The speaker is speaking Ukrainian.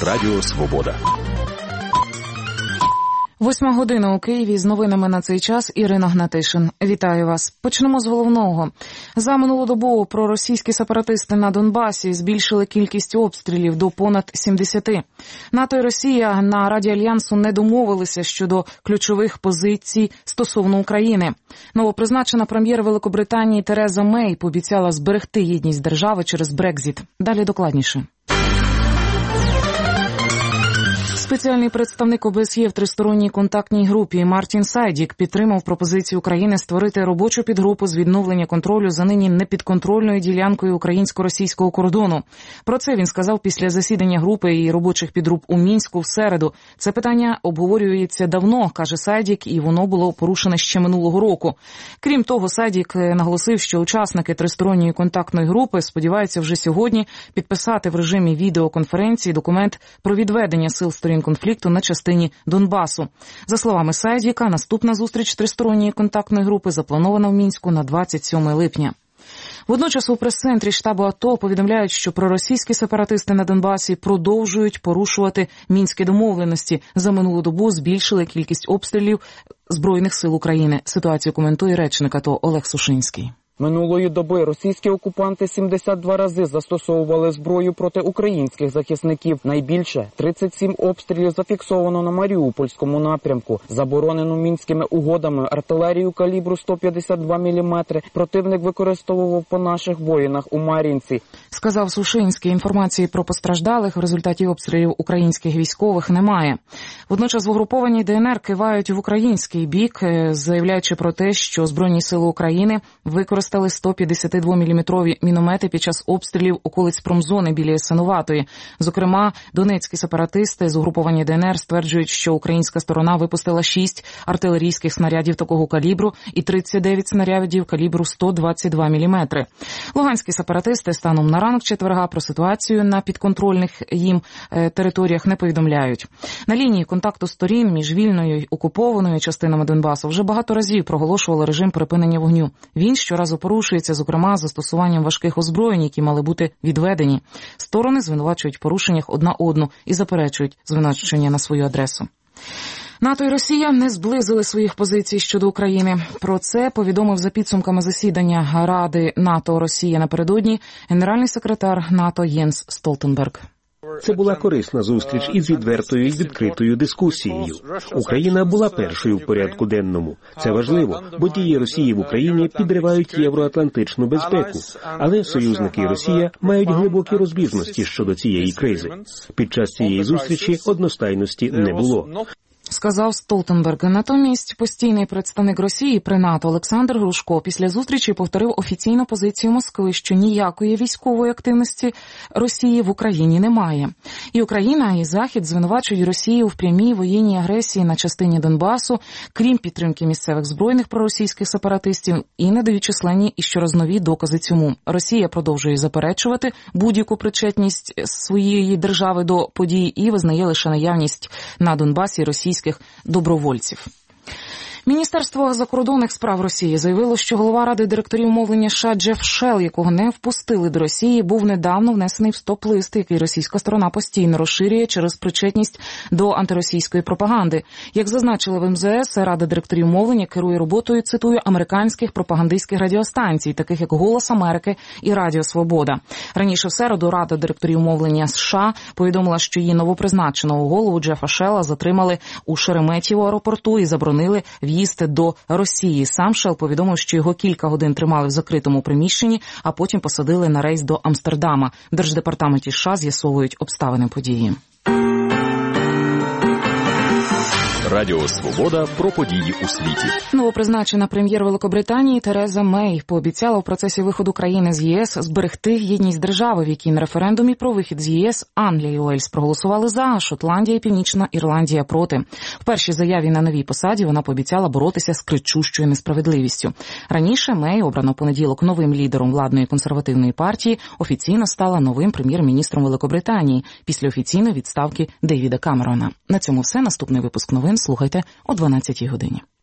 Радіо Свобода. 8 година у Києві. З новинами на цей час Ірина Гнатишин. Вітаю вас. Почнемо з головного. За минулу добу проросійські сепаратисти на Донбасі збільшили кількість обстрілів до понад 70. НАТО і Росія на Раді Альянсу не домовилися щодо ключових позицій стосовно України. Новопризначена прем'єр Великобританії Тереза Мей пообіцяла зберегти єдність держави через Брекзіт. Далі докладніше. Спеціальний представник ОБСЄ в тристоронній контактній групі Мартін Сайдік підтримав пропозицію України створити робочу підгрупу з відновлення контролю за нині непідконтрольною ділянкою українсько-російського кордону. Про це він сказав після засідання групи і робочих підгруп у Мінську в середу. Це питання обговорюється давно, каже Сайдік, і воно було порушене ще минулого року. Крім того, Сайдік наголосив, що учасники тристоронньої контактної групи сподіваються вже сьогодні підписати в режимі відеоконференції документ про відведення сил сторін конфлікту на частині Донбасу. За словами Сайдіка, наступна зустріч тристоронньої контактної групи запланована в Мінську на 27 липня. Водночас у прес-центрі штабу АТО повідомляють, що проросійські сепаратисти на Донбасі продовжують порушувати мінські домовленості. За минулу добу збільшили кількість обстрілів Збройних сил України. Ситуацію коментує речник АТО Олег Сушинський. Минулої доби російські окупанти 72 рази застосовували зброю проти українських захисників. Найбільше 37 обстрілів зафіксовано на Маріупольському напрямку. Заборонену мінськими угодами артилерію калібру 152 мм противник використовував по наших воїнах у Мар'їнці. Сказав Сушинський, інформації про постраждалих в результаті обстрілів українських військових немає. Водночас в угрупованій ДНР кивають в український бік, заявляючи про те, що Збройні сили України використали 152-мм міномети під час обстрілів околиць промзони біля Ясинуватої. Зокрема, донецькі сепаратисти з угруповані ДНР стверджують, що українська сторона випустила 6 артилерійських снарядів такого калібру і 39 снарядів калібру 122 мм. Луганські сепаратисти станом на ранок четверга про ситуацію на підконтрольних їм територіях не повідомляють. На лінії контакту сторін між вільною й окупованою частинами Донбасу вже багато разів проголошували режим припинення вогню. Він щоразу порушується, зокрема, застосуванням важких озброєнь, які мали бути відведені. Сторони звинувачують в порушеннях одна одну і заперечують звинувачення на свою адресу. НАТО і Росія не зблизили своїх позицій щодо України. Про це повідомив за підсумками засідання Ради НАТО-Росія напередодні генеральний секретар НАТО Єнс Столтенберг. Це була корисна зустріч із відвертою і відкритою дискусією. Україна була першою в порядку денному. Це важливо, бо дії Росії в Україні підривають євроатлантичну безпеку. Але союзники і Росія мають глибокі розбіжності щодо цієї кризи. Під час цієї зустрічі одностайності не було. Сказав Столтенберг. Натомість постійний представник Росії при НАТО Олександр Грушко після зустрічі повторив офіційну позицію Москви, що ніякої військової активності Росії в Україні немає. І Україна, і Захід звинувачують Росію в прямій воєнній агресії на частині Донбасу, крім підтримки місцевих збройних проросійських сепаратистів, і не дають численні і щораз нові докази цьому. Росія продовжує заперечувати будь-яку причетність своєї держави до подій і визнає лише наявність на Донбасі російських добровольців. Міністерство закордонних справ Росії заявило, що голова Ради директорів мовлення США Джеф Шел, якого не впустили до Росії, був недавно внесений в стоп-лист, який російська сторона постійно розширює через причетність до антиросійської пропаганди. Як зазначили в МЗС, Рада директорів мовлення керує роботою, цитую, американських пропагандистських радіостанцій, таких як «Голос Америки» і «Радіо Свобода». Раніше в середу Рада директорів мовлення США повідомила, що її новопризначеного голову Джефа Шела затримали у Шереметьєво аеропорту і заборонили в'їзд до Росії. Сам Шел повідомив, що його кілька годин тримали в закритому приміщенні, а потім посадили на рейс до Амстердама. В Держдепартаменті США з'ясовують обставини події. Радіо Свобода про події у світі. Новопризначена прем'єр Великобританії Тереза Мей пообіцяла в процесі виходу країни з ЄС зберегти єдність держави, в якій на референдумі про вихід з ЄС Англія і Уельс проголосували за, а Шотландія і Північна Ірландія проти. В першій заяві на новій посаді вона пообіцяла боротися з кричущою несправедливістю. Раніше Мей, обрана в понеділок новим лідером владної консервативної партії, офіційно стала новим прем'єр-міністром Великобританії після офіційної відставки Девіда Камерона. На цьому все. Наступний випуск новин слухайте о 12-й годині.